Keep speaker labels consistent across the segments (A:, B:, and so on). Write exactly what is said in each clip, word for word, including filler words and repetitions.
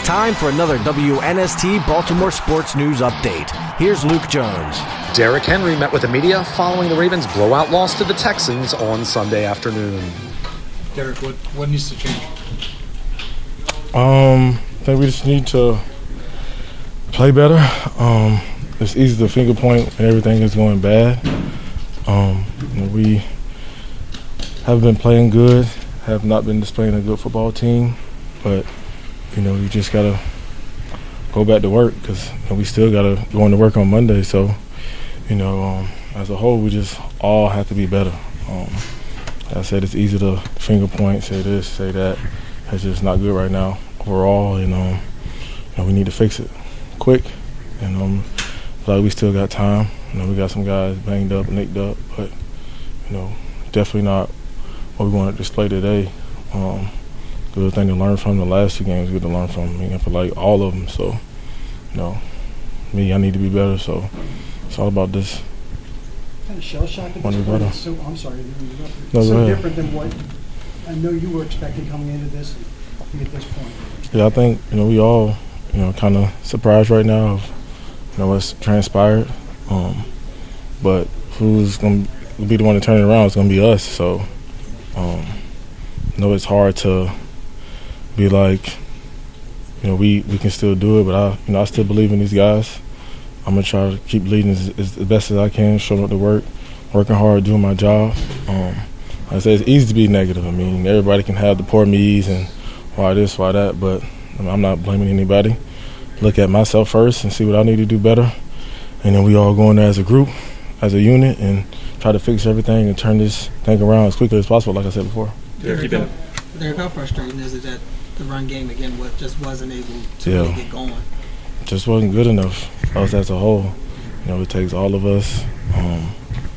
A: time for another W N S T Baltimore Sports News Update. Here's Luke Jones.
B: Derrick Henry met with the media following the Ravens' blowout loss to the Texans on Sunday afternoon.
C: Derrick, what, what needs to change?
D: Um, I think we just need to play better. Um, it's easy to finger point when everything is going bad. Um, you know, we have been playing good, have not been displaying a good football team, but you know, you just gotta go back to work because you know, we still gotta go into work on Monday. So, you know, um, as a whole, we just all have to be better. Um, like I said, it's easy to finger point, say this, say that. It's just not good right now overall, and um, you know, we need to fix it quick. And um, I feel like we still got time. You know, we got some guys banged up, nicked up, but you know, definitely not what we want to display today. Um, good thing to learn from the last two games. Good to learn from. I mean, I feel like all of them. So, you know, me, I need to be better. So, it's all about this.
E: Kind of shell shock at
D: Want
E: this
D: to be
E: point.
D: better.
E: It's so I'm sorry, to interrupt you.
D: No,
E: It's
D: go
E: so
D: ahead.
E: different than what I know you were expecting coming into this and at this point.
D: Yeah, I think you know we all you know kind of surprised right now of you know what's transpired. Um, but who's going to be the one to turn it around? It's going to be us. So, um, I know it's hard to be like, you know, we, we can still do it, but I, you know, I still believe in these guys. I'm gonna try to keep leading as, as, as best as I can, showing up to work, working hard, doing my job. Um, like I say, it's easy to be negative. I mean, everybody can have the poor me's and why this, why that, but I mean, I'm not blaming anybody. Look at myself first and see what I need to do better, and then we all go in there as a group, as a unit, and try to fix everything and turn this thing around as quickly as possible, like I said before.
F: Derrick, how, Derrick, how frustrating is it that the run game again what just wasn't able to
D: Yeah.
F: really get going?
D: Just wasn't good enough, us as a whole. You know, it takes all of us. Um,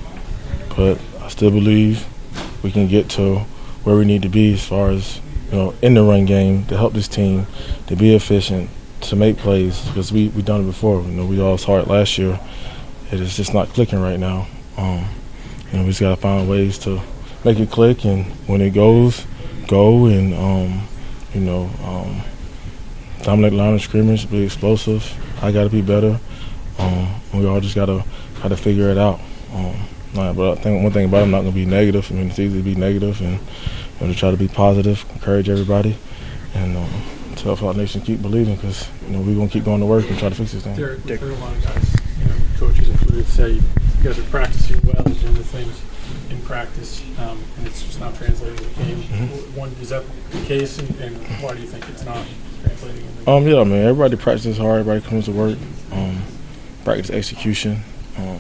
D: but I still believe we can get to where we need to be as far as, you know, in the run game to help this team, to be efficient, to make plays, because we we done it before. You know, we all saw it last year. It is just not clicking right now. Um, you know, we just got to find ways to make it click, and when it goes, go, and, um, you know, um, dominate line of scrimmage, be explosive. I got to be better. Um, we all just got to try to figure it out. Um, nah, but I think one thing about it, I'm not going to be negative. I mean, it's easy to be negative, and you know, to try to be positive, encourage everybody, and um, tell Flock Nation keep believing, because you know we're going to keep going to work and try to fix this thing.
C: Derrick, we've heard a lot of guys, you know, coaches included, say you guys are practicing well, doing the things in practice, um, and it's just not translating to the game.
D: Mm-hmm.
C: One, is that the case, and, and why do you think it's not translating in the game?
D: Um, yeah, I mean, everybody practices hard. Everybody comes to work. Um, practice execution. Um,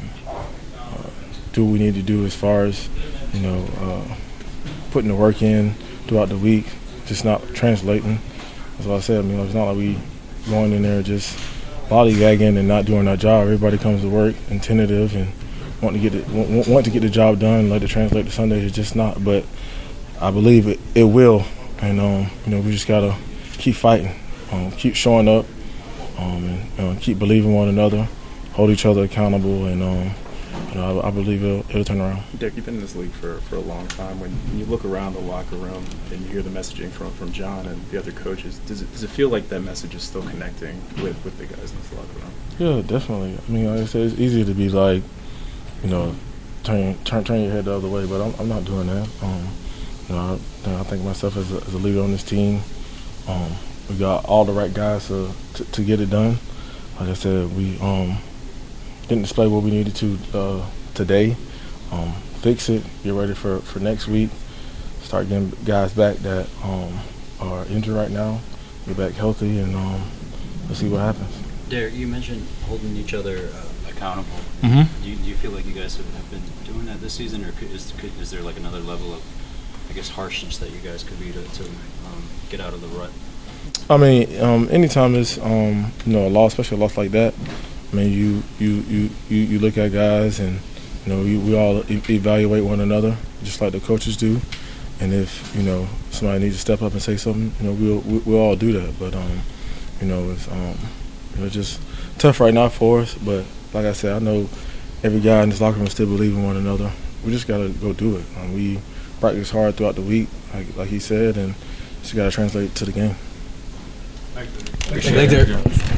D: uh, do what we need to do as far as, you know, uh, putting the work in throughout the week. Just not translating. That's what I said. I mean, it's not like we going in there just lollygagging and not doing our job. Everybody comes to work and tentative and want to get it, want, want to get the job done and let it translate to Sunday. It's just not. But I believe it, it will. And um, you know, we just gotta keep fighting, um, keep showing up, um, and you know, keep believing one another, hold each other accountable, and um, you know, I, I believe it'll, it'll turn around.
G: Derrick, you've been in this league for, for a long time. When you look around the locker room and you hear the messaging from, from John and the other coaches, does it does it feel like that message is still connecting with, with the guys in this locker room?
D: Yeah, definitely. I mean, like I said, it's easy to be like, you know, turn turn turn your head the other way, but I'm, I'm not doing that. Um, you know, I, you know, I think myself as a, as a leader on this team, um, we got all the right guys to, to to get it done. Like I said, we um, didn't display what we needed to uh, today. Um, fix it, get ready for, for next week, start getting guys back that um, are injured right now, get back healthy, and um, let's see what happens.
H: Derrick, you mentioned holding each other uh, accountable.
D: Mm-hmm.
H: Do, you, do you feel like you guys have, have been doing that this season, or could, is, could, is there like another level of, I guess, harshness that you guys could be to, to um, get out of the rut?
D: I mean, um, anytime it's um, you know a loss, especially a loss like that, I mean, you you, you, you, you look at guys and you know you, we all e- evaluate one another just like the coaches do, and if you know somebody needs to step up and say something, you know we'll we'll, we'll all do that. But um, you know it's um, you know just tough right now for us. But like I said, I know every guy in this locker room still believe in one another. We just gotta go do it. Um, we practice hard throughout the week, like like he said, and just gotta translate it to the game.
C: Thank you.